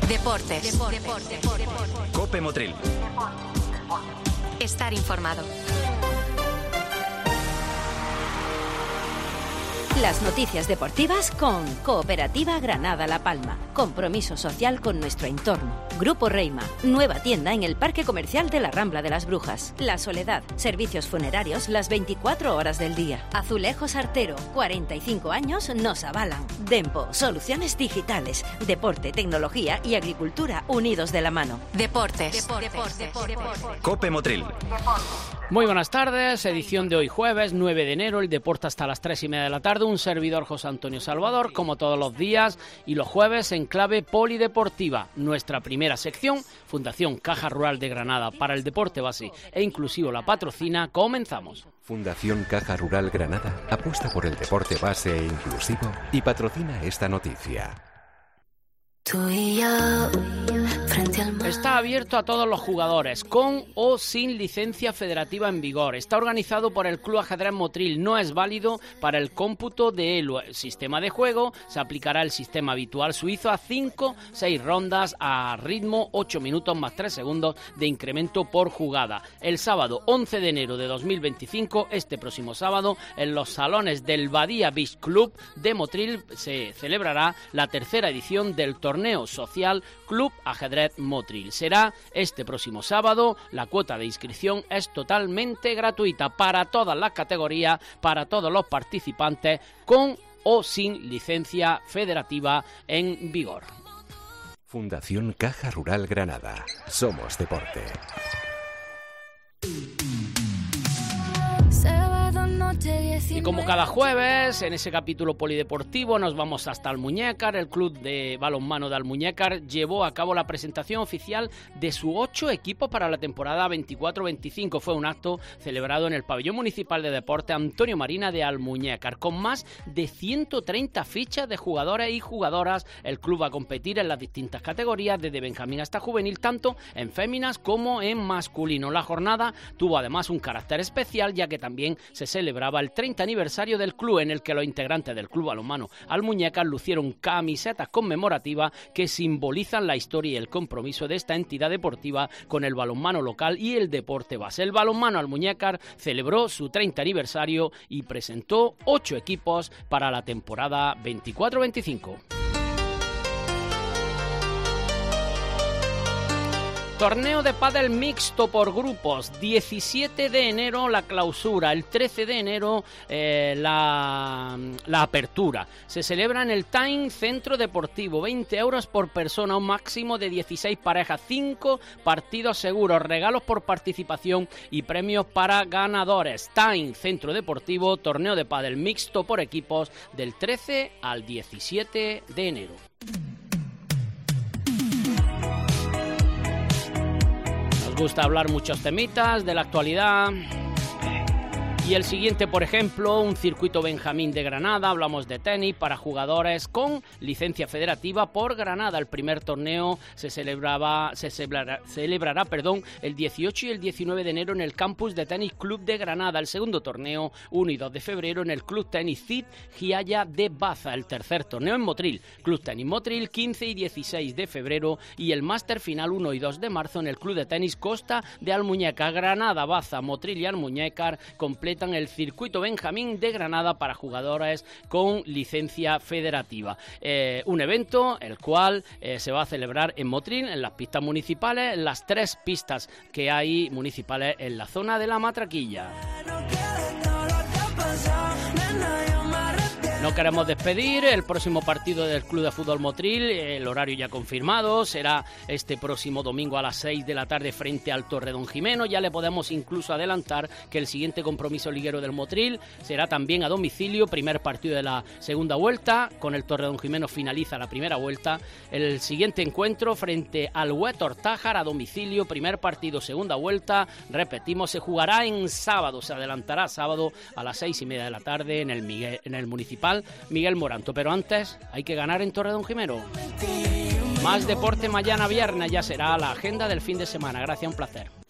Deportes. COPE Motril. Estar informado. Las noticias deportivas con Cooperativa Granada La Palma. Compromiso social con nuestro entorno. Grupo Reima. Nueva tienda en el Parque Comercial de la Rambla de las Brujas. La Soledad. Servicios funerarios las 24 horas del día. Azulejos Artero. 45 años nos avalan. Dempo. Soluciones digitales. Deporte, tecnología y agricultura unidos de la mano. Deportes. COPE Motril. Muy buenas tardes, edición de hoy jueves 9 de enero, el deporte hasta las 3:30 de la tarde, un servidor José Antonio Salvador, como todos los días, y los jueves en clave polideportiva. Nuestra primera sección, Fundación Caja Rural de Granada para el deporte base e inclusivo la patrocina, comenzamos. Fundación Caja Rural Granada apuesta por el deporte base e inclusivo y patrocina esta noticia. Está abierto a todos los jugadores, con o sin licencia federativa en vigor. Está organizado por el Club Ajedrez Motril. No es válido para el cómputo del sistema de juego. Se aplicará el sistema habitual suizo a 5-6 rondas a ritmo 8 minutos más 3 segundos de incremento por jugada. El sábado 11 de enero de 2025, este próximo sábado, en los salones del Badía Beach Club de Motril se celebrará la tercera edición del torneo social Club Ajedrez Motril. Será este próximo sábado. La cuota de inscripción es totalmente gratuita para todas las categorías, para todos los participantes, con o sin licencia federativa en vigor. Fundación Caja Rural Granada. Somos deporte. Y como cada jueves, en ese capítulo polideportivo nos vamos hasta Almuñécar. El club de balonmano de Almuñécar llevó a cabo la presentación oficial de sus 8 equipos para la temporada 24-25. Fue un acto celebrado en el pabellón municipal de deporte Antonio Marina de Almuñécar. Con más de 130 fichas de jugadores y jugadoras, el club va a competir en las distintas categorías, desde benjamín hasta juvenil, tanto en féminas como en masculino. La jornada tuvo además un carácter especial, ya que también se celebraba el 30 aniversario del club, en el que los integrantes del club balonmano Almuñécar lucieron camisetas conmemorativas que simbolizan la historia y el compromiso de esta entidad deportiva con el balonmano local y el deporte base. El balonmano Almuñécar celebró su 30 aniversario y presentó 8 equipos para la temporada 24-25. Torneo de pádel mixto por grupos, 17 de enero la clausura, el 13 de enero la apertura. Se celebra en el Time Centro Deportivo, 20 euros por persona, un máximo de 16 parejas, 5 partidos seguros, regalos por participación y premios para ganadores. Time Centro Deportivo, torneo de pádel mixto por equipos del 13 al 17 de enero. Gusta hablar muchos temitas de la actualidad. Y el siguiente, por ejemplo, un circuito Benjamín de Granada. Hablamos de tenis para jugadores con licencia federativa por Granada. El primer torneo se celebrará el 18 y el 19 de enero en el campus de Tenis Club de Granada. El segundo torneo, 1 y 2 de febrero, en el Club Tenis Cid Giaya de Baza. El tercer torneo en Motril, Club Tenis Motril, 15 y 16 de febrero. Y el máster final, 1 y 2 de marzo, en el Club de Tenis Costa de Almuñécar. Granada, Baza, Motril y Almuñécar completan el circuito Benjamín de Granada para jugadores con licencia federativa. Un evento el cual se va a celebrar en Motril, en las pistas municipales, en las 3 pistas que hay municipales en la zona de la Matraquilla. No queremos despedir el próximo partido del Club de Fútbol Motril, el horario ya confirmado, será este próximo domingo a las 6 de la tarde frente al Torredonjimeno. Ya le podemos incluso adelantar que el siguiente compromiso liguero del Motril será también a domicilio, primer partido de la segunda vuelta, con el Torredonjimeno finaliza la primera vuelta. El siguiente encuentro frente al Huétor Tájar a domicilio, primer partido, segunda vuelta, repetimos, se jugará en sábado, se adelantará sábado a las 6:30 de la tarde en el municipal Miguel Moranto, pero antes hay que ganar en Torredonjimeno. Más deporte mañana viernes, ya será la agenda del fin de semana. Gracias, un placer.